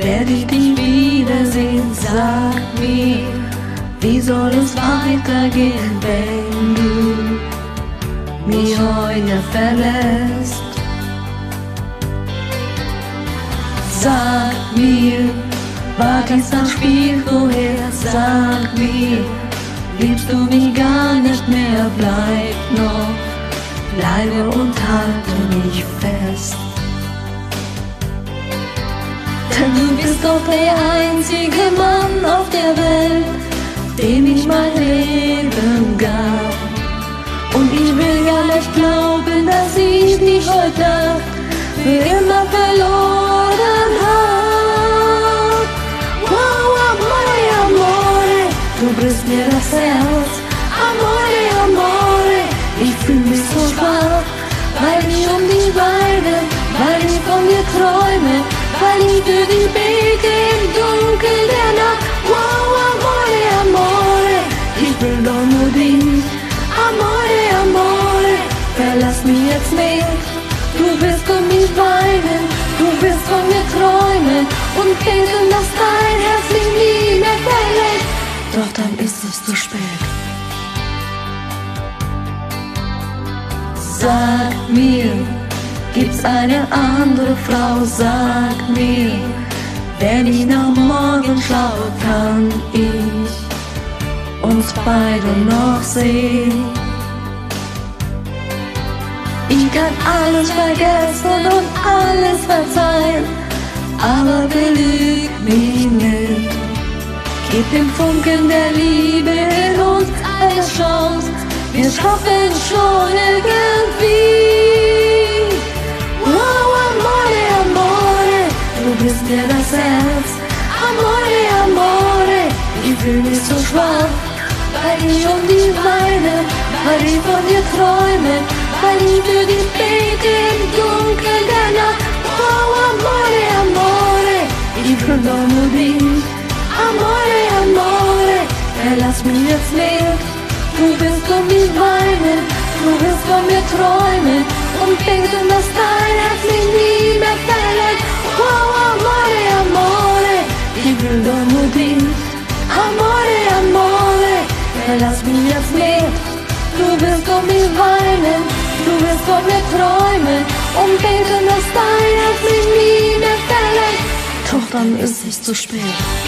werd ich dich wiedersehen. Sag mir, wie soll es weitergehen, wenn du mich heute verlässt? Sag mir, war dies ein Spiel vorher? Sag mir, liebst du mich gar nicht mehr? Bleib noch, bleibe und halte mich fest. Denn du bist doch der einzige Mann auf der Welt, dem ich mein Leben gab. Und ich will gar nicht glauben, dass ich dich heute Nacht für immer verloren hab. Wow, amore, amore, du brichst mir das Herz. Amore, amore, ich fühl mich so schwach, weil ich um dich weine, weil ich von dir träume, weil ich für dich bete im Dunkel der Nacht. Wow, amore, amore, ich will doch nur dich. Amore, amore, verlass mich jetzt nicht. Du wirst um mich weinen, du wirst von mir träumen und denken, dass dein Herz mich nie mehr verlässt. Doch dann ist es zu spät. Sag mir, gibt's eine andere Frau? Sag mir, wenn ich nach morgen schaue, kann ich uns beide noch sehen. Ich kann alles vergessen und alles verzeihen, aber belüg mich nicht. Gib dem Funken der Liebe in uns eine Chance, wir schaffen schon irgendwie. Wow, amore, amore, du bist mir das Herz. Amore, amore, ich fühl mich so schwach, weil ich um dich weine, weil ich von dir träume, weil ich für dich bete im Dunkeln der Nacht. Wow, amore, amore, ich will doch nur dich. Amore, amore, verlass mich jetzt nicht. Du wirst um mich weinen, du wirst von mir träumen und denken, dass dein Herz mich nie mehr verlässt. Wow, amore, amore, ich will doch nur dich. Amore, amore, verlass mich jetzt nicht. Du wirst um mich weinen, du wirst von mir träumen und denken, dass dein Herz mich nie mehr verlässt. Doch dann ist es zu spät.